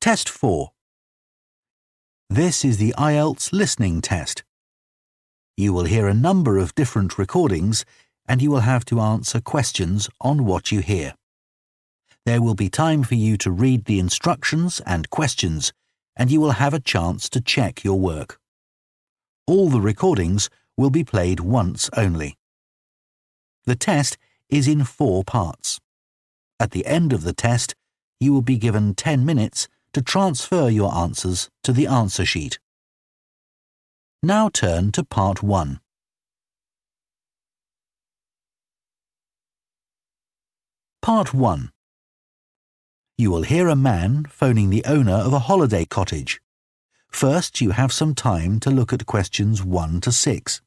Test 4. This is the IELTS listening test. You will hear a number of different recordings and you will have to answer questions on what you hear. There will be time for you to read the instructions and questions, and you will have a chance to check your work. All the recordings will be played once only. The test is in 4 parts. At the end of the test, you will be given 10 minutes to transfer your answers to the answer sheet. Now turn to Part 1. Part 1. You will hear a man phoning the owner of a holiday cottage. First, you have some time to look at questions 1 to 6.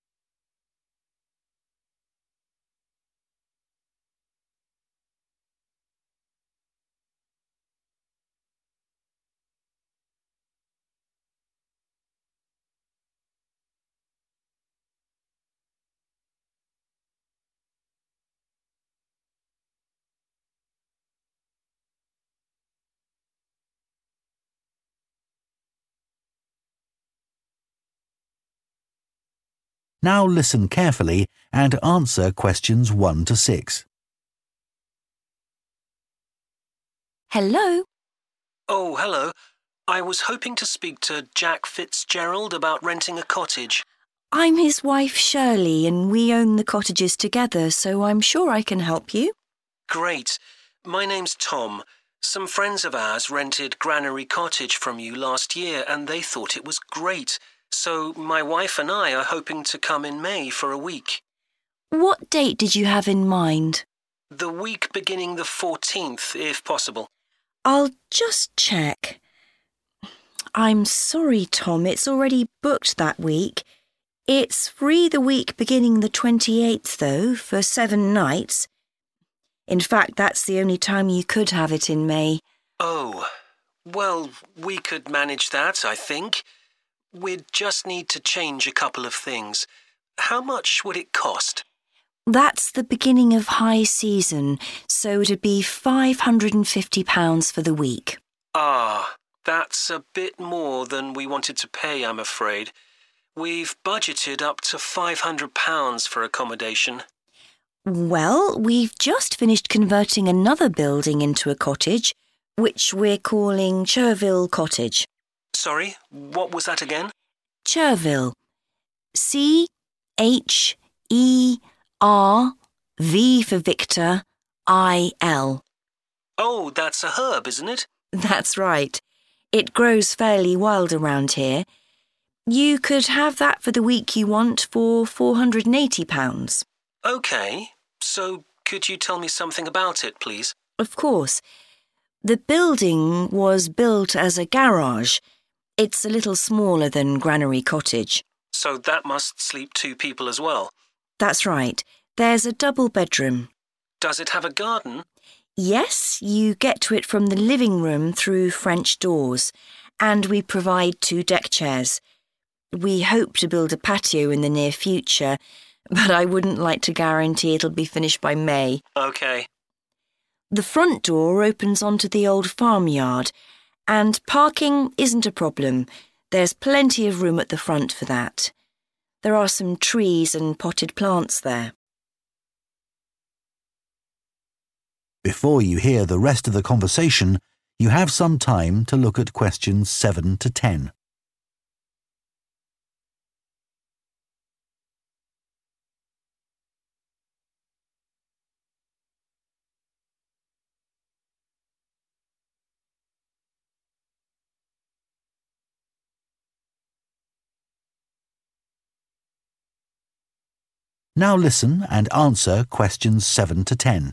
Now listen carefully and answer questions 1 to 6. Hello? Oh, hello. I was hoping to speak to Jack Fitzgerald about renting a cottage. I'm his wife Shirley and we own the cottages together, so I'm sure I can help you. Great. My name's Tom. Some friends of ours rented Granary Cottage from you last year and they thought it was great. So my wife and I are hoping to come in May for a week. What date did you have in mind? The week beginning the 14th, if possible. I'll just check. I'm sorry, Tom, it's already booked that week. It's free the week beginning the 28th, though, for 7 nights. In fact, that's the only time you could have it in May. Oh, well, we could manage that, I think. We'd just need to change a couple of things. How much would it cost? That's the beginning of high season, so it'd be £550 for the week. Ah, that's a bit more than we wanted to pay, I'm afraid. We've budgeted up to £500 for accommodation. Well, we've just finished converting another building into a cottage, which we're calling Cherville Cottage. Sorry, what was that again? Cherville. C-H-E-R-V for Victor, I-L. Oh, that's a herb, isn't it? That's right. It grows fairly wild around here. You could have that for the week you want for £480. OK, so could you tell me something about it, please? Of course. The building was built as a garage. It's a little smaller than Granary Cottage. So that must sleep 2 people as well? That's right. There's a double bedroom. Does it have a garden? Yes, you get to it from the living room through French doors, and we provide 2 deck chairs. We hope to build a patio in the near future, but I wouldn't like to guarantee it'll be finished by May. OK. The front door opens onto the old farmyard, and parking isn't a problem. There's plenty of room at the front for that. There are some trees and potted plants there. Before you hear the rest of the conversation, you have some time to look at questions 7 to 10. Now listen and answer questions 7 to 10.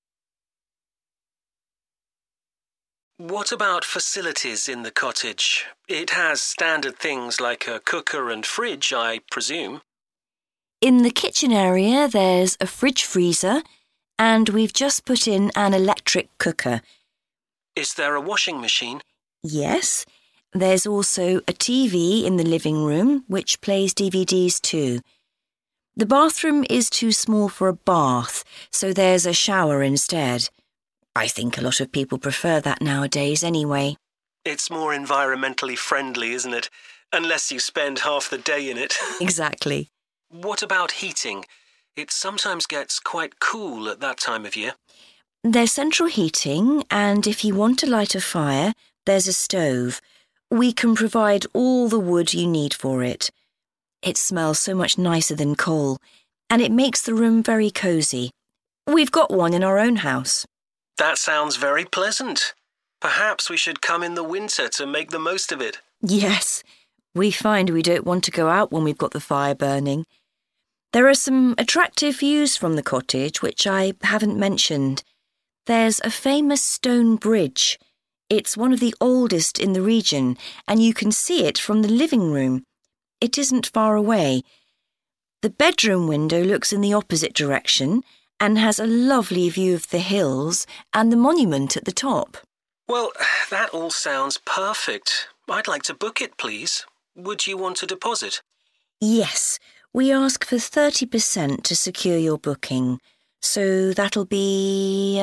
What about facilities in the cottage? It has standard things like a cooker and fridge, I presume. In the kitchen area, there's a fridge freezer, and we've just put in an electric cooker. Is there a washing machine? Yes. There's also a TV in the living room, which plays DVDs too. The bathroom is too small for a bath, so there's a shower instead. I think a lot of people prefer that nowadays anyway. It's more environmentally friendly, isn't it? Unless you spend half the day in it. Exactly. What about heating? It sometimes gets quite cool at that time of year. There's central heating, and if you want to light a fire, there's a stove. We can provide all the wood you need for it. It smells so much nicer than coal, and it makes the room very cosy. We've got one in our own house. That sounds very pleasant. Perhaps we should come in the winter to make the most of it. Yes, we find we don't want to go out when we've got the fire burning. There are some attractive views from the cottage which I haven't mentioned. There's a famous stone bridge. It's one of the oldest in the region, and you can see it from the living room. It isn't far away. The bedroom window looks in the opposite direction and has a lovely view of the hills and the monument at the top. Well, that all sounds perfect. I'd like to book it, please. Would you want a deposit? Yes, we ask for 30% to secure your booking, so that'll be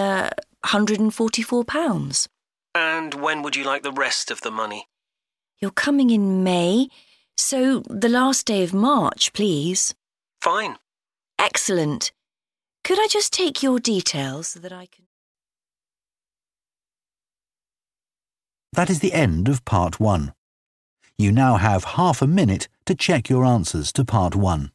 £144. And when would you like the rest of the money? You're coming in May, so the last day of March, please. Fine. Excellent. Could I just take your details so that I can... That is the end of part 1. You now have half a minute to check your answers to part 1.